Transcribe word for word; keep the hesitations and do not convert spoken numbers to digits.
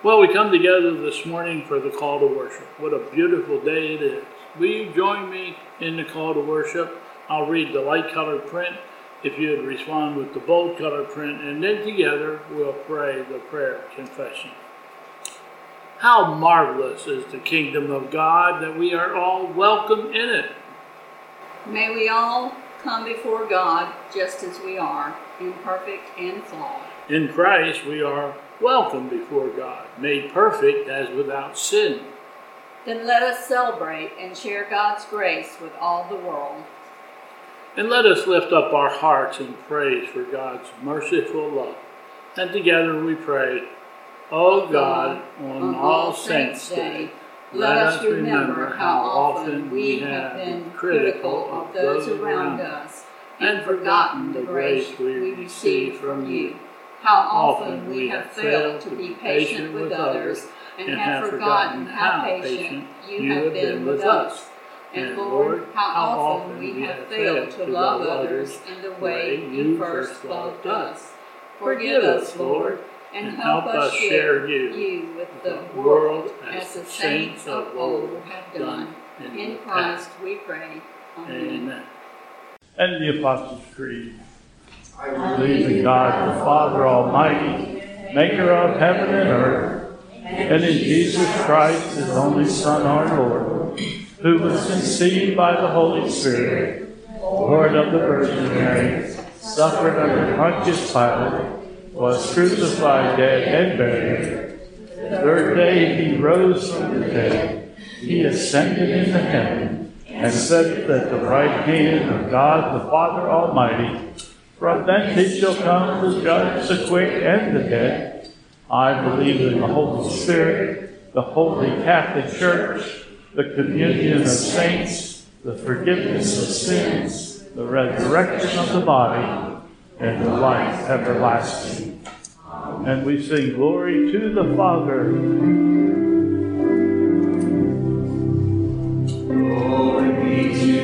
Well, we come together this morning for the call to worship. What a beautiful day it is. Will you join me in the call to worship? I'll read the light-colored print if you would respond with the bold-colored print, and then together we'll pray the prayer of confession. How marvelous is the kingdom of God that we are all welcome in it. May we all come before God just as we are, imperfect and flawed. In Christ we are welcome before God, made perfect as without sin. Then let us celebrate and share God's grace with all the world. And let us lift up our hearts in praise for God's merciful love. And together we pray, O God, on All Saints' Day, let us remember how often we have been critical of those around us and forgotten the grace we receive from you. How often we have failed to be patient with others and have forgotten how patient you have been with us. And Lord, how often we have failed to love others in the way you first loved us. Forgive us, Lord, and help us share you with the world as the saints of old have done. In Christ we pray. Amen. And the Apostles' Creed. I believe in God the Father Almighty, maker of heaven and earth, and in Jesus Christ, his only Son, our Lord, who was conceived by the Holy Spirit, born of the Virgin Mary, suffered under Pontius Pilate, was crucified, dead, and buried. The third day he rose from the dead. He ascended into heaven and sat at the right hand of God the Father Almighty. From thence he shall come to judge the quick and the dead. I believe in the Holy Spirit, the Holy Catholic Church, the communion of saints, the forgiveness of sins, the resurrection of the body, and the life everlasting. And we sing glory to the Father. Glory be to